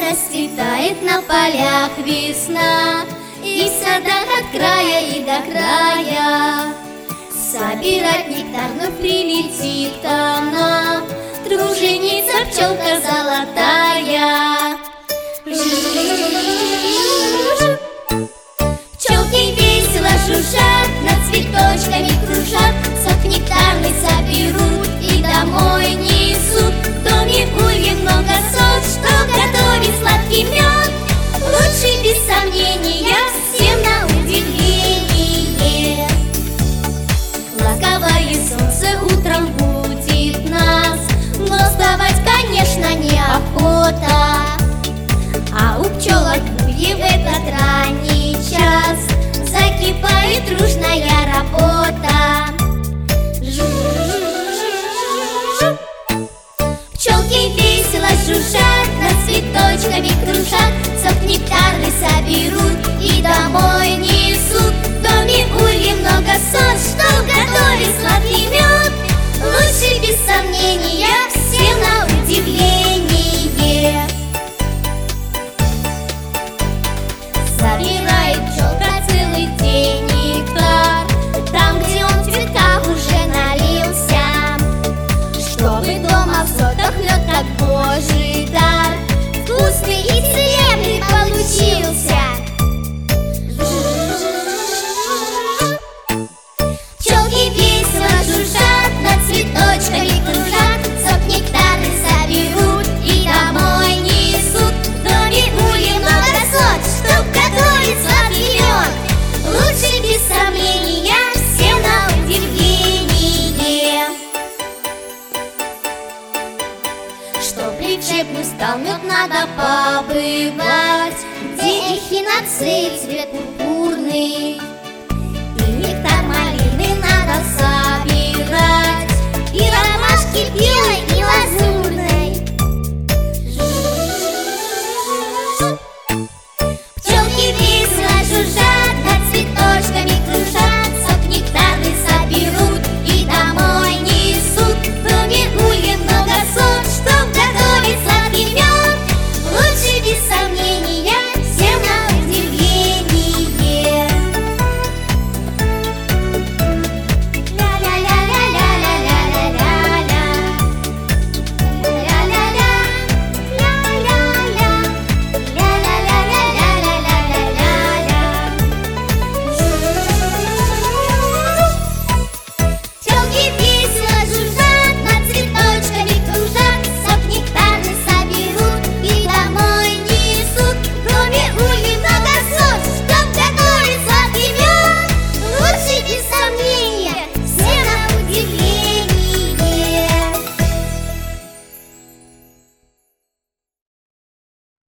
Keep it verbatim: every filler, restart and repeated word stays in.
расцветает на полях весна, и в садах от края и до края. Собирать нектар вновь прилетит она, труженица пчелка золотая. Пчелки весело жужжат, над цветочками кружат, сок нектарный соберут и домой несут. В доме ульев много сот, что готовит сладкий мед, лучший без сомнения, всем на удивление. Ласковое солнце утром будет нас, но вставать, конечно, неохота. А у пчелок ульев в этот ранний час закипает дружная работа. Жу-жу-жу-жу. Пчелки весело жужжат, над цветочками кружат, сок нектарный соберут и домой несут. В доме ульев много сот, что готовит сладкий мед, лучший без сомнения, всем на удивление. Собирает пчелка целый день нектар, там, где он в цветках уже налился, чтобы дома в сотах лед, как божий дар, вкусный и целебный получился. Пчелки весело жужжат, над цветочками кружат, сок нектарный соберут и домой несут. В доме ульев много сот, чтоб готовить сладкий мед, лучший без сомнения, всем на удивление. Чтоб лечебным стал мед, надо побывать, где эхиноцей цвет пурпурный,